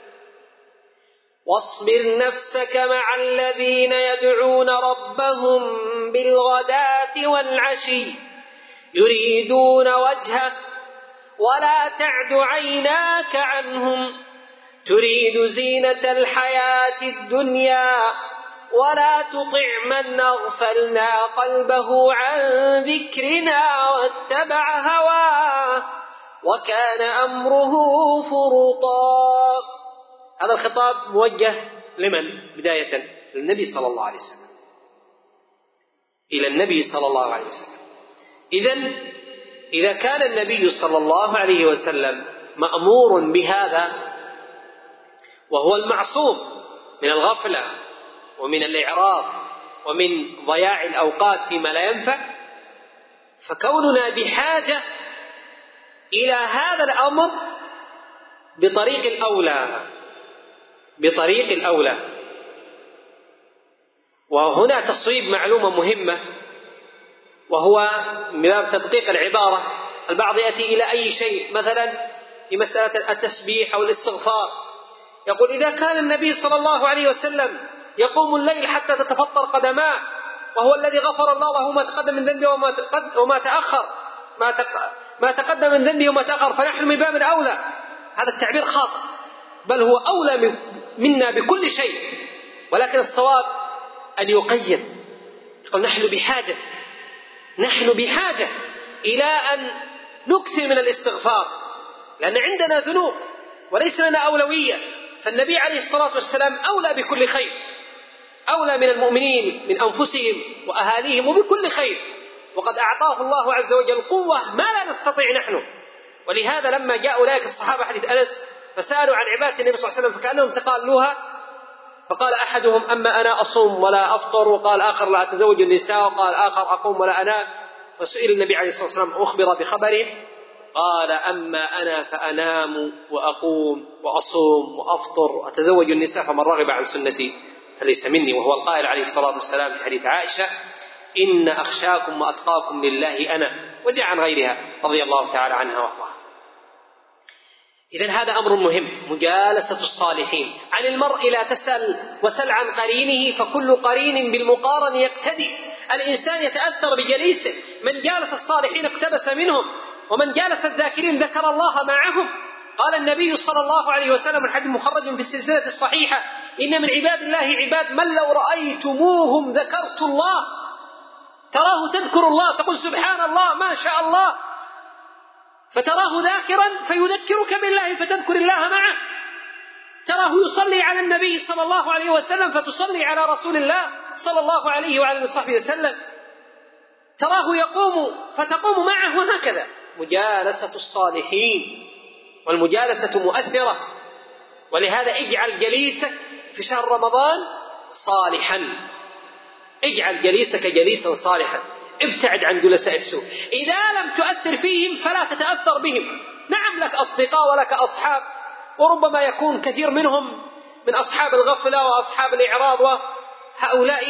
واصبر نفسك مع الذين يدعون ربهم بالغداة والعشي يريدون وجهه ولا تعد عيناك عنهم تريد زينة الحياة الدنيا ولا تطع من أغفلنا قلبه عن ذكرنا واتبع هواه وكان أمره فرطا. هذا الخطاب موجه لمن؟ بداية للنبي صلى الله عليه وسلم، إلى النبي صلى الله عليه وسلم. إذن إذا كان النبي صلى الله عليه وسلم مأمور بهذا وهو المعصوم من الغفلة ومن الإعراض ومن ضياع الأوقات فيما لا ينفع، فكوننا بحاجة إلى هذا الأمر بطريق الأولى بطريق الأولى. وهنا تصويب معلومة مهمة، وهو من باب تدقيق العبارة. البعض يأتي إلى أي شيء، مثلا في مسألة التسبيح أو الاستغفار، يقول إذا كان النبي صلى الله عليه وسلم يقوم الليل حتى تتفطر قدماه، وهو الذي غفر الله له ما تقدم من ذنبه وما تأخر ما تقدم من ذنبه وما تأخر، فنحن من باب الأولى. هذا التعبير خاطئ، بل هو أولى منا بكل شيء، ولكن الصواب أن يقيد، يقول نحن بحاجة نحن بحاجة إلى أن نكثر من الاستغفار، لأن عندنا ذنوب وليس لنا أولوية. فالنبي عليه الصلاة والسلام أولى بكل خير، أولى من المؤمنين من أنفسهم وأهاليهم وبكل خير، وقد أعطاه الله عز وجل قوة ما لا نستطيع نحن. ولهذا لما جاء أولئك الصحابة حديث أنس فسألوا عن عبادة النبي صلى الله عليه وسلم فكأنهم تقالوها، فقال أحدهم: أما أنا أصوم ولا أفطر، وقال آخر: لا أتزوج النساء، وقال آخر: أقوم ولا أنام. فسئل النبي عليه الصلاة والسلام أخبر بخبره، قال: أما أنا فأنام وأقوم وأصوم وأفطر وأتزوج النساء، فمن رغب عن سنتي فليس مني. وهو القائل عليه الصلاة والسلام في حديث عائشة: إن أخشاكم وأتقاكم لله أنا، وجاء عن غيرها رضي الله تعالى عنها وأرضاها. إذن هذا أمر مهم، مجالسة الصالحين. عن المرء لا تسأل وسل عن قرينه، فكل قرين بالمقارن يقتدي. الإنسان يتأثر بجليسه، من جالس الصالحين اقتبس منهم، ومن جالس الذاكرين ذكر الله معهم. قال النبي صلى الله عليه وسلم الحديث مخرج في السلسلة الصحيحة: إن من عباد الله عباد من لو رأيتموهم ذكرت الله. تراه تذكر الله تقول سبحان الله ما شاء الله، فتراه ذاكرا فيذكرك بالله فتذكر الله معه. تراه يصلي على النبي صلى الله عليه وسلم فتصلي على رسول الله صلى الله عليه وعلى وصحبه وسلم. تراه يقوم فتقوم معه، وهكذا. مجالسة الصالحين، والمجالسة مؤثرة. ولهذا اجعل جليسك في شهر رمضان صالحا، اجعل جليسك جليسا صالحا، ابتعد عن جلساء السوء. إذا لم تؤثر فيهم فلا تتأثر بهم. نعم لك أصدقاء ولك أصحاب، وربما يكون كثير منهم من أصحاب الغفلة وأصحاب الإعراض، وهؤلاء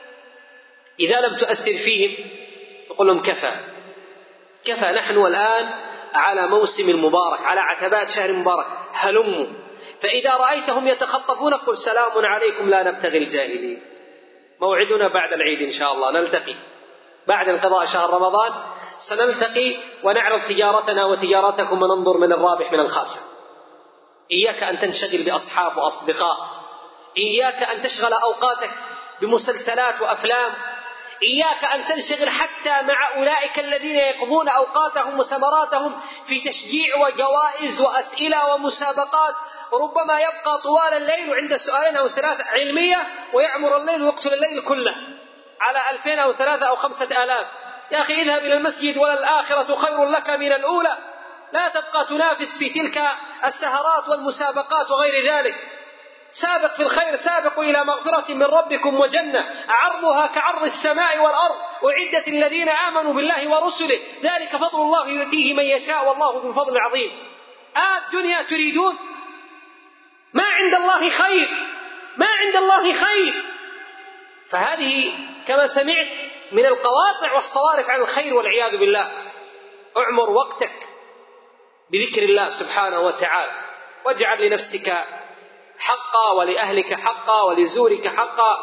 إذا لم تؤثر فيهم تقول لهم كفى كفى نحن الآن على موسم مبارك، على عتبات شهر مبارك، هلموا. فإذا رأيتهم يتخطفون قل سلام عليكم لا نبتغي الجاهلين. موعدنا بعد العيد إن شاء الله، نلتقي بعد انقضاء شهر رمضان، سنلتقي ونعرض تجارتنا وتجارتكم وننظر من الرابح من الخاسر. إياك أن تنشغل بأصحاب وأصدقاء، إياك أن تشغل أوقاتك بمسلسلات وأفلام. إياك أن تنشغل حتى مع أولئك الذين يقضون أوقاتهم وثمراتهم في تشجيع وجوائز وأسئلة ومسابقات، ربما يبقى طوال الليل وعند سؤالين أو ثلاثة علمية ويعمر الليل ويقتل الليل كله على ألفين أو ثلاثة أو خمسة آلاف. يا أخي اذهب إلى المسجد وللآخرة خير لك من الأولى. لا تبقى تنافس في تلك السهرات والمسابقات وغير ذلك. سابق في الخير، سابقوا إلى مغفرة من ربكم وجنة عرضها كعرض السماء والأرض أعدت الذين آمنوا بالله ورسله ذلك فضل الله يؤتيه من يشاء والله ذو الفضل العظيم. آه الدنيا تريدون؟ ما عند الله خير، ما عند الله خير. فهذه كما سمعت من القواطع والصوارف عن الخير والعياذ بالله. اعمر وقتك بذكر الله سبحانه وتعالى، واجعل لنفسك حقا ولأهلك حقا ولزورك حقا،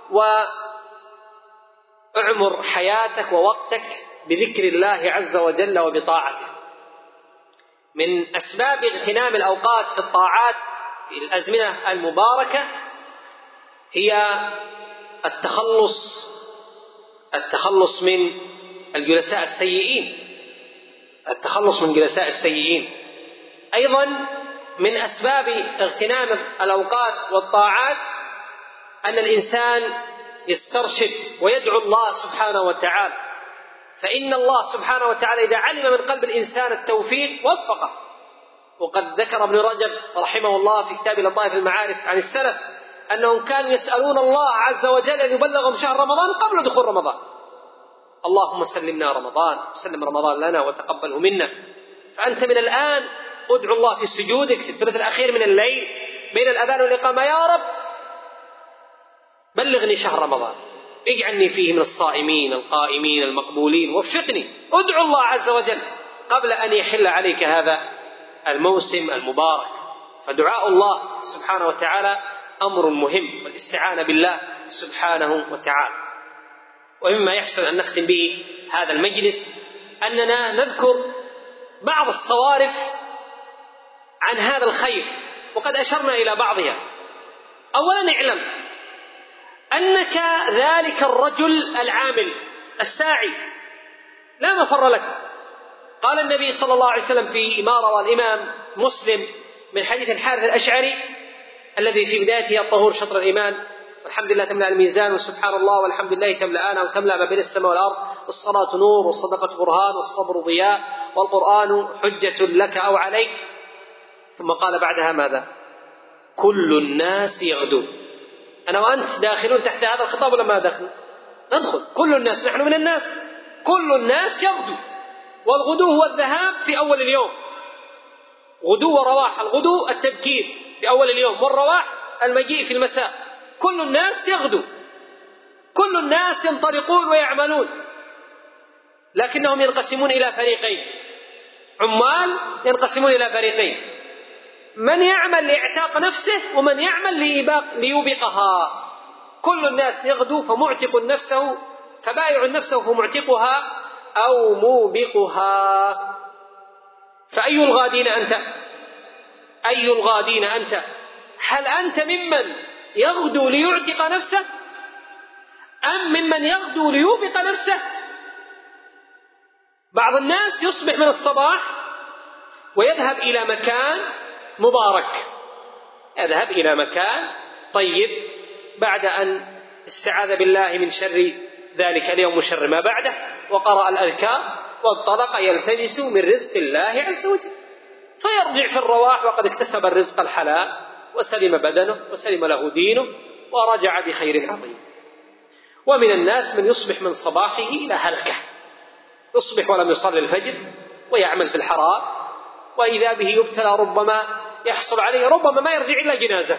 واعمر حياتك ووقتك بذكر الله عز وجل وبطاعته. من أسباب اغتنام الأوقات في الطاعات في الأزمنة المباركة هي التخلص التخلص من الجلساء السيئين التخلص من جلساء السيئين. أيضا من أسباب اغتنام الأوقات والطاعات أن الإنسان يسترشد ويدعو الله سبحانه وتعالى، فإن الله سبحانه وتعالى إذا علم من قلب الإنسان التوفيق وفقه. وقد ذكر ابن رجب رحمه الله في كتاب لطائف المعارف عن السلف أنهم كانوا يسألون الله عز وجل أن يبلغهم شهر رمضان قبل دخول رمضان. اللهم سلمنا رمضان، سلم رمضان لنا وتقبله منا. فأنت من الآن ادعو الله في سجودك في الثلث الأخير من الليل بين الأذان والإقامة: يا رب بلغني شهر رمضان، اجعلني فيه من الصائمين القائمين المقبولين، وفقني. ادعو الله عز وجل قبل أن يحل عليك هذا الموسم المبارك. فدعاء الله سبحانه وتعالى أمر مهم، والاستعانة بالله سبحانه وتعالى. ومما يحسن أن نختم به هذا المجلس أننا نذكر بعض الصوارف عن هذا الخير، وقد أشرنا إلى بعضها. أولا اعلم أنك ذلك الرجل العامل الساعي لا مفر لك. قال النبي صلى الله عليه وسلم فيما روى الإمام مسلم من حديث الحارث الأشعري الذي في بدايته الطهور شطر الإيمان، والحمد لله تملأ الميزان، وسبحان الله والحمد لله تملأان أو تملأ ما بين السماء والأرض، والصلاة نور والصدقة برهان والصبر ضياء والقرآن حجة لك أو عليك. ثم قال بعدها ماذا؟ كل الناس يغدو. أنا وأنت داخلون تحت هذا الخطاب ولا ما داخل؟ ندخل كل الناس، نحن من الناس. كل الناس يغدو، والغدو هو الذهاب في أول اليوم، غدو ورواح. الغدو التبكير في أول اليوم، والرواح المجيء في المساء. كل الناس يغدو، كل الناس ينطلقون ويعملون، لكنهم ينقسمون إلى فريقين. عمال ينقسمون إلى فريقين: من يعمل لإعتاق نفسه ومن يعمل ليوبقها. كل الناس يغدو، فمعتق نفسه فبائع نفسه فمعتقها أو موبقها. فأي الغادين أنت؟ أي الغادين أنت؟ هل أنت ممن يغدو ليعتق نفسه أم ممن يغدو ليوبق نفسه؟ بعض الناس يصبح من الصباح ويذهب إلى مكان مبارك، يذهب إلى مكان طيب بعد أن استعاذ بالله من شر ذلك اليوم وشر ما بعده، وقرأ الأذكار وانطلق يلتمس من رزق الله عز وجل، فيرجع في الرواح وقد اكتسب الرزق الحلال وسلم بدنه وسلم له دينه ورجع بخير عظيم. ومن الناس من يصبح من صباحه إلى هلكة، يصبح ولم يصلي الفجر ويعمل في الحرام، وإذا به يبتلى ربما يحصل عليه، ربما ما يرجع إلا جنازة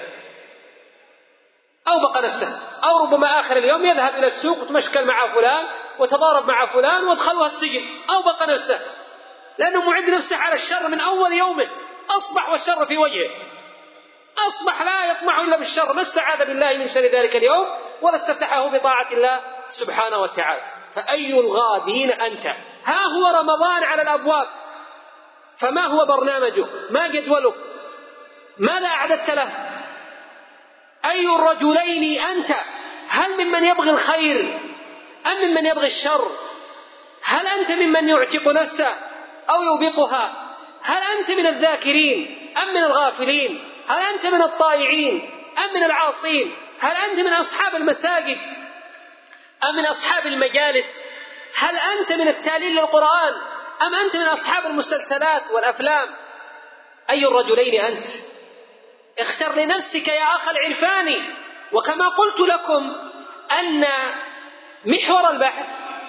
أو بقى نفسه، أو ربما آخر اليوم يذهب إلى السوق وتمشكل مع فلان وتضارب مع فلان وادخلها السجن أو بقى نفسه، لأنه معد نفسه على الشر من أول يومه. أصبح والشر في وجهه، أصبح لا يطمع إلا بالشر، ما استعاذ بالله من شر ذلك اليوم ولا استفتحه بطاعة الله سبحانه وتعالى. فأي الغادين أنت؟ ها هو رمضان على الأبواب، فما هو برنامجه؟ ما جدولك؟ ماذا أعددت له؟ أي الرجلين أنت؟ هل ممن يبغي الخير أم ممن يبغي الشر؟ هل أنت ممن يعتق نفسه أو يوبقها؟ هل أنت من الذاكرين أم من الغافلين؟ هل أنت من الطائعين أم من العاصين؟ هل أنت من أصحاب المساجد أم من أصحاب المجالس؟ هل أنت من التالين للقرآن أم أنت من أصحاب المسلسلات والأفلام؟ أي الرجلين أنت؟ اختر لنفسك يا أخ العرفاني. وكما قلت لكم أن محور البحث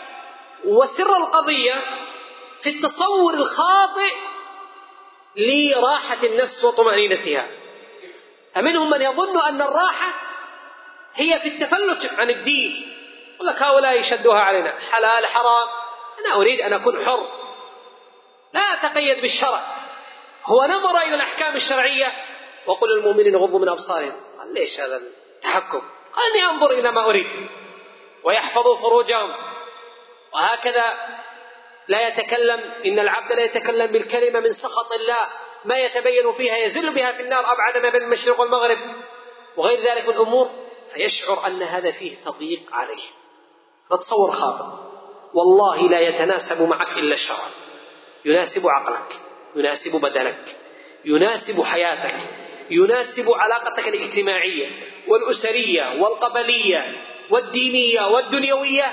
وسر القضية في التصور الخاطئ لراحة النفس وطمأنينتها. فمنهم من يظن أن الراحة هي في التفلت عن الدين، يقول لك هؤلاء يشدوها علينا حلال حرام، أنا أريد أن أكون حر لا أتقيد بالشرع. هو نظر إلى الأحكام الشرعية وقل المؤمنين يغضوا من أبصارهم، قال ليش هذا التحكم؟ قال إني أنظر إلى ما أريد ويحفظوا فروجهم. وهكذا لا يتكلم، إن العبد لا يتكلم بالكلمة من سخط الله ما يتبين فيها يزل بها في النار أبعد ما بين المشرق والمغرب وغير ذلك من الأمور، فيشعر أن هذا فيه تضييق عليه. فتصور خاطئ والله لا يتناسب معك إلا الشرع، يناسب عقلك، يناسب بدنك، يناسب حياتك، يناسب علاقتك الاجتماعية والأسرية والقبلية والدينية والدنيوية.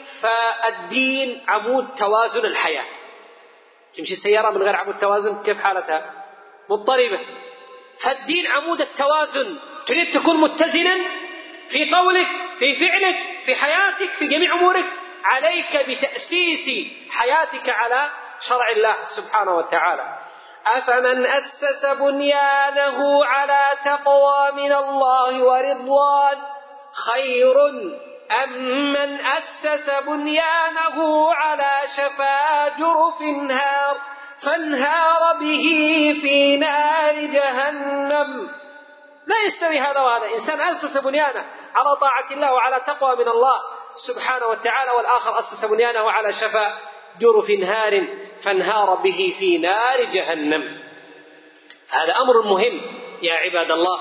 فالدين عمود توازن الحياة. تمشي السيارة من غير عمود توازن كيف حالتها؟ مضطربة. فالدين عمود التوازن. تريد تكون متزنا في قولك، في فعلك، في حياتك، في جميع أمورك، عليك بتأسيس حياتك على شرع الله سبحانه وتعالى. أفمن أسس بنيانه على تقوى من الله ورضوان خير أم من أسس بنيانه على شفا جرف هار فانهار به في نار جهنم. لا يستوي هذا وهذا. إنسان أسس بنيانه على طاعة الله وعلى تقوى من الله سبحانه وتعالى، والآخر أسس بنيانه على شفا جرف هار فانهار به في نار جهنم. هذا أمر مهم يا عباد الله،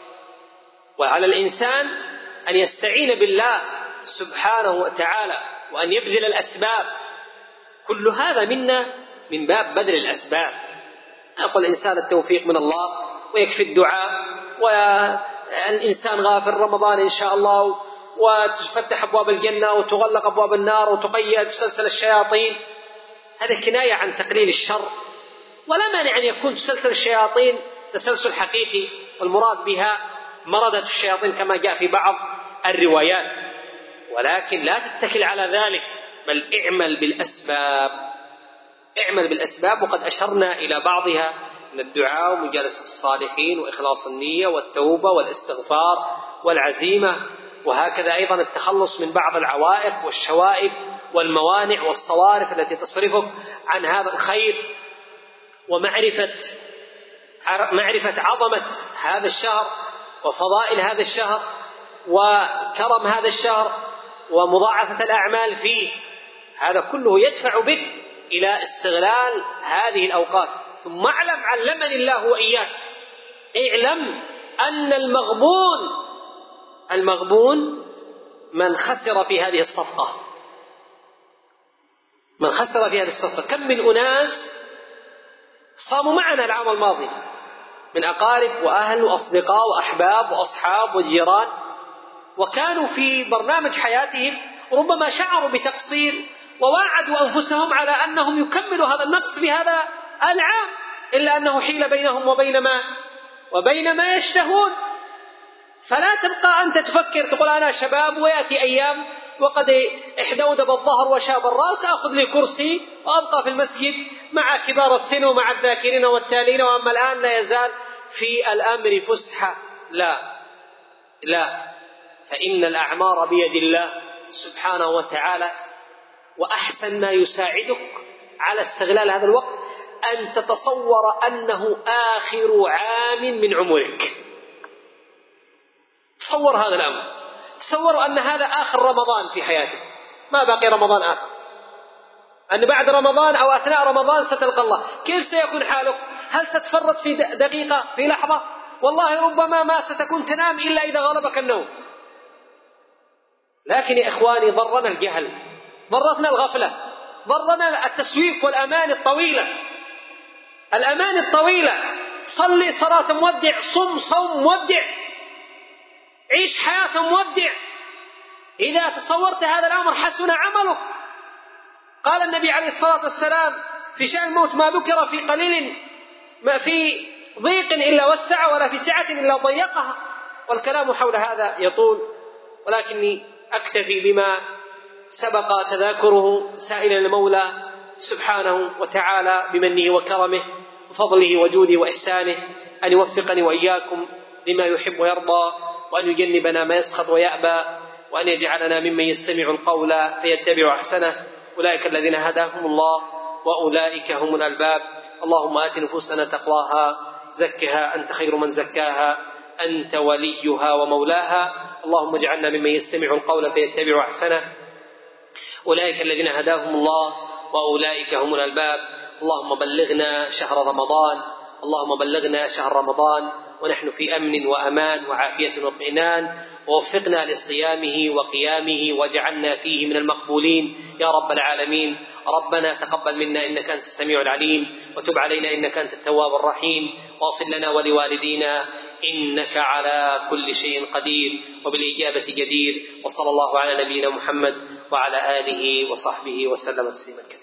وعلى الإنسان أن يستعين بالله سبحانه وتعالى وأن يبذل الأسباب. كل هذا منا من باب بذل الأسباب. يقول الإنسان التوفيق من الله ويكفي الدعاء، والإنسان غافر رمضان إن شاء الله وتفتح أبواب الجنة وتغلق أبواب النار وتقيد سلسلة الشياطين. هذا كناية عن تقليل الشر، ولا مانع أن يكون تسلسل الشياطين تسلسل حقيقي، والمراد بها مردة الشياطين كما جاء في بعض الروايات، ولكن لا تتكل على ذلك، بل اعمل بالأسباب. اعمل بالأسباب، وقد أشرنا إلى بعضها من الدعاء ومجالسة الصالحين وإخلاص النية والتوبة والاستغفار والعزيمة، وهكذا أيضا التخلص من بعض العوائق والشوائب والموانع والصوارف التي تصرفك عن هذا الخير، ومعرفة معرفة عظمة هذا الشهر وفضائل هذا الشهر وكرم هذا الشهر ومضاعفة الأعمال فيه. هذا كله يدفع بك إلى استغلال هذه الأوقات. ثم اعلم علمني الله وإياك، اعلم أن المغبون المغبون من خسر في هذه الصفقة، من خسر في هذه الصفقة. كم من أناس صاموا معنا العام الماضي من أقارب وأهل وأصدقاء وأحباب وأصحاب وجيران، وكانوا في برنامج حياتهم ربما شعروا بتقصير وواعدوا أنفسهم على أنهم يكملوا هذا النقص بهذا العام، إلا أنه حيل بينهم وبين ما وبين ما يشتهون. فلا تبقى أنت تفكر تقول أنا شباب ويأتي أيام وقد احدودب الظهر وشاب الرأس، أخذ لي كرسي وأبقى في المسجد مع كبار السن ومع الذاكرين والتالين، وأما الآن لا يزال في الأمر فسحة. لا لا، فإن الأعمار بيد الله سبحانه وتعالى. وأحسن ما يساعدك على استغلال هذا الوقت أن تتصور أنه آخر عام من عمرك. تصور هذا الأمر، تصوروا أن هذا آخر رمضان في حياتك، ما باقي رمضان آخر، أن بعد رمضان أو أثناء رمضان ستلقى الله. كيف سيكون حالك؟ هل ستفرط في دقيقة، في لحظة؟ والله ربما ما ستكون تنام إلا إذا غلبك النوم. لكن يا إخواني ضرنا الجهل، ضرتنا الغفلة، ضرنا التسويف والأمان الطويلة. الأمان الطويلة، صلي صلاة مودع، صم صوم مودع، عيش حياة مودع. إذا تصورت هذا الأمر حسن عملك. قال النبي عليه الصلاة والسلام في شأن الموت: ما ذكر في قليل ما في ضيق إلا وسع، ولا في سعة إلا ضيقها. والكلام حول هذا يطول، ولكني أكتفي بما سبق تذاكره، سائلا المولى سبحانه وتعالى بمنه وكرمه وفضله وجوده وإحسانه أن يوفقني وإياكم لما يحب ويرضى، وأن يجنبنا ما يسخط ويأبى، وأن يجعلنا ممن يستمع القول فيتبع أحسنه. أولئك الذين هداهم الله وأولئك هم الألباب. اللهم آت نفوسنا تقواها، زكها أنت خير من زكاها، أنت وليها ومولاها. اللهم اجعلنا ممن يستمع القول فيتبع أحسنه. أولئك الذين هداهم الله وأولئك هم الألباب. اللهم بلغنا شهر رمضان، اللهم بلغنا شهر رمضان ونحن في أمن وأمان وعافية واطمئنان، ووفقنا لصيامه وقيامه واجعلنا فيه من المقبولين يا رب العالمين. ربنا تقبل منا إنك أنت السميع العليم، وتب علينا إنك أنت التواب الرحيم، واغفر لنا ولوالدينا إنك على كل شيء قدير وبالإجابة جدير. وصلى الله على نبينا محمد وعلى آله وصحبه وسلم تسليما كثيرا.